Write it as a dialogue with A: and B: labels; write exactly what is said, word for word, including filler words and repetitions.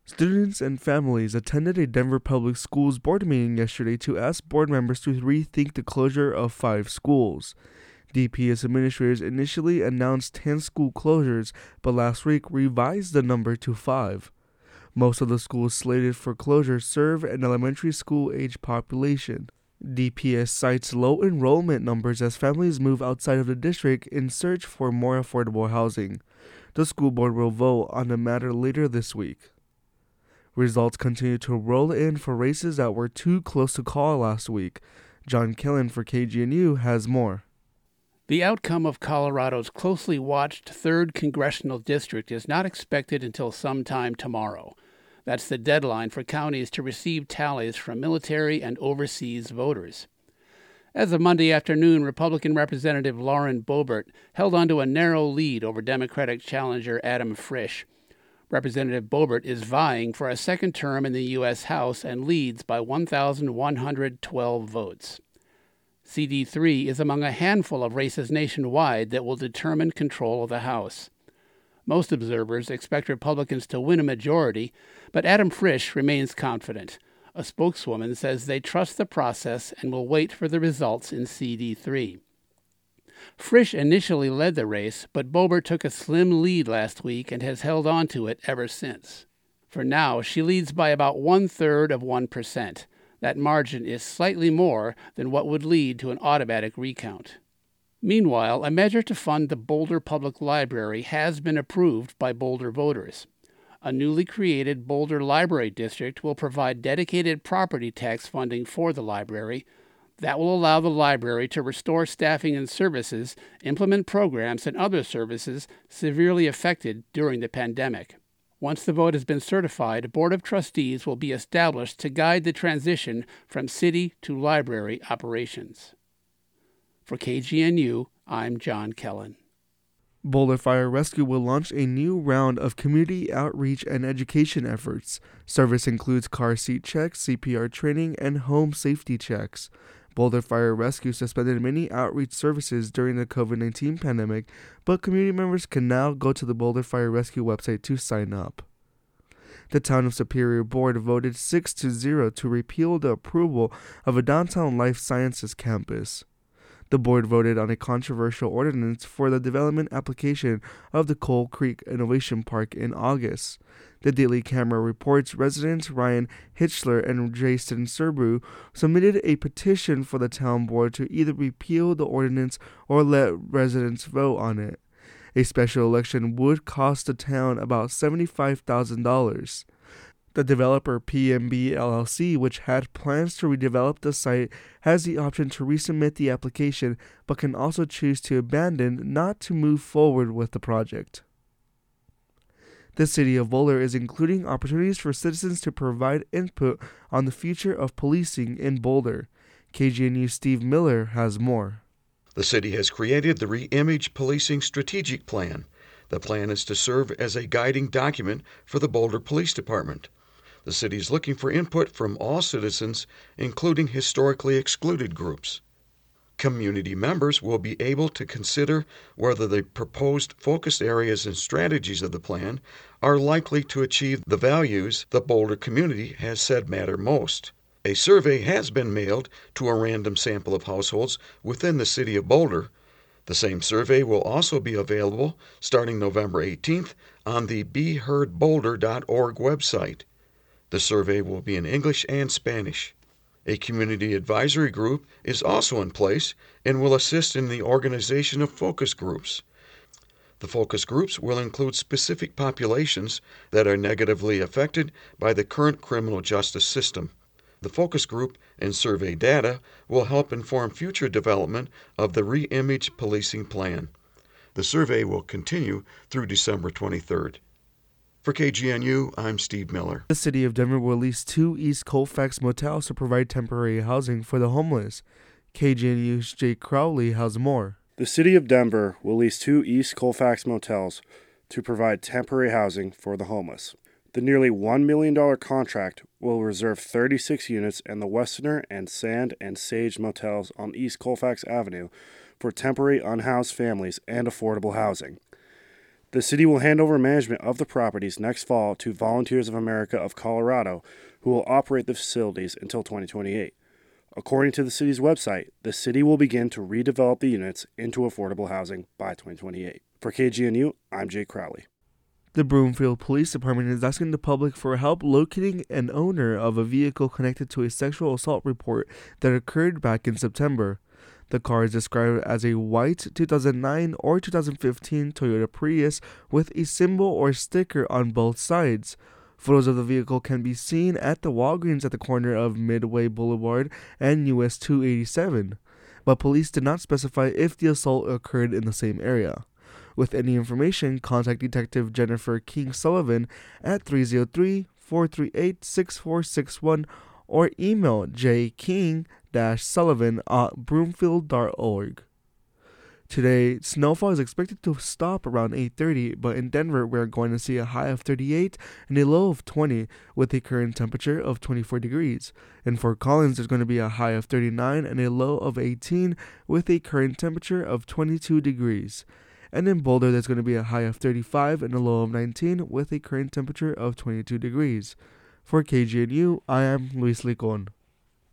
A: Students and families attended a Denver Public Schools board meeting yesterday to ask board members to rethink the closure of five schools. D P S administrators initially announced ten school closures, but last week revised the number to five. Most of the schools slated for closure serve an elementary school-age population. D P S cites low enrollment numbers as families move outside of the district in search for more affordable housing. The school board will vote on the matter later this week. Results continue to roll in for races that were too close to call last week. John Kellen for K G N U has more.
B: The outcome of Colorado's closely watched third congressional district is not expected until sometime tomorrow. That's the deadline for counties to receive tallies from military and overseas voters. As of Monday afternoon, Republican Representative Lauren Boebert held onto a narrow lead over Democratic challenger Adam Frisch. Representative Boebert is vying for a second term in the U S House and leads by one thousand one hundred twelve votes. C D three is among a handful of races nationwide that will determine control of the House. Most observers expect Republicans to win a majority, but Adam Frisch remains confident. A spokeswoman says they trust the process and will wait for the results in C D three. Frisch initially led the race, but Boebert took a slim lead last week and has held on to it ever since. For now, she leads by about one-third of one percent. That margin is slightly more than what would lead to an automatic recount. Meanwhile, a measure to fund the Boulder Public Library has been approved by Boulder voters. A newly created Boulder Library District will provide dedicated property tax funding for the library. That will allow the library to restore staffing and services, implement programs and other services severely affected during the pandemic. Once the vote has been certified, a board of trustees will be established to guide the transition from city to library operations. For K G N U, I'm John Kellen.
A: Boulder Fire Rescue will launch a new round of community outreach and education efforts. Service includes car seat checks, C P R training, and home safety checks. Boulder Fire Rescue suspended many outreach services during the covid nineteen pandemic, but community members can now go to the Boulder Fire Rescue website to sign up. The Town of Superior Board voted six to zero to repeal the approval of a downtown life sciences campus. The board voted on a controversial ordinance for the development application of the Coal Creek Innovation Park in August. The Daily Camera reports residents Ryan Hitchler and Jason Serbu submitted a petition for the town board to either repeal the ordinance or let residents vote on it. A special election would cost the town about seventy-five thousand dollars. The developer P M B L L C, which had plans to redevelop the site, has the option to resubmit the application, but can also choose to abandon, not to move forward with the project. The City of Boulder is including opportunities for citizens to provide input on the future of policing in Boulder. K G N U's Steve Miller has more.
C: The city has created the Re-Image Policing Strategic Plan. The plan is to serve as a guiding document for the Boulder Police Department. The city is looking for input from all citizens, including historically excluded groups. Community members will be able to consider whether the proposed focused areas and strategies of the plan are likely to achieve the values the Boulder community has said matter most. A survey has been mailed to a random sample of households within the city of Boulder. The same survey will also be available starting November eighteenth on the be heard boulder dot org website. The survey will be in English and Spanish. A community advisory group is also in place and will assist in the organization of focus groups. The focus groups will include specific populations that are negatively affected by the current criminal justice system. The focus group and survey data will help inform future development of the Re-Image Policing Plan. The survey will continue through December twenty-third. For K G N U, I'm Steve Miller.
A: The City of Denver will lease two East Colfax motels to provide temporary housing for the homeless. K G N U's Jake Crowley has more.
D: The City of Denver will lease two East Colfax motels to provide temporary housing for the homeless. The nearly one million dollars contract will reserve thirty-six units in the Westerner and Sand and Sage motels on East Colfax Avenue for temporary unhoused families and affordable housing. The city will hand over management of the properties next fall to Volunteers of America of Colorado, who will operate the facilities until twenty twenty-eight. According to the city's website, the city will begin to redevelop the units into affordable housing by twenty twenty-eight. For K G N U, I'm Jake Crowley.
A: The Broomfield Police Department is asking the public for help locating an owner of a vehicle connected to a sexual assault report that occurred back in September. The car is described as a white two thousand nine or two thousand fifteen Toyota Prius with a symbol or sticker on both sides. Photos of the vehicle can be seen at the Walgreens at the corner of Midway Boulevard and U S two eighty-seven, but police did not specify if the assault occurred in the same area. With any information, contact Detective Jennifer King Sullivan at three oh three, four three eight, six four six one or email j king dash sullivan at broomfield dot org. Today, snowfall is expected to stop around eight thirty, but in Denver, we're going to see a high of thirty-eight and a low of twenty, with a current temperature of twenty-four degrees. In Fort Collins, there's going to be a high of thirty-nine and a low of eighteen, with a current temperature of twenty-two degrees. And in Boulder, there's going to be a high of thirty-five and a low of nineteen, with a current temperature of twenty-two degrees. For K G N U, I am Luis Licon.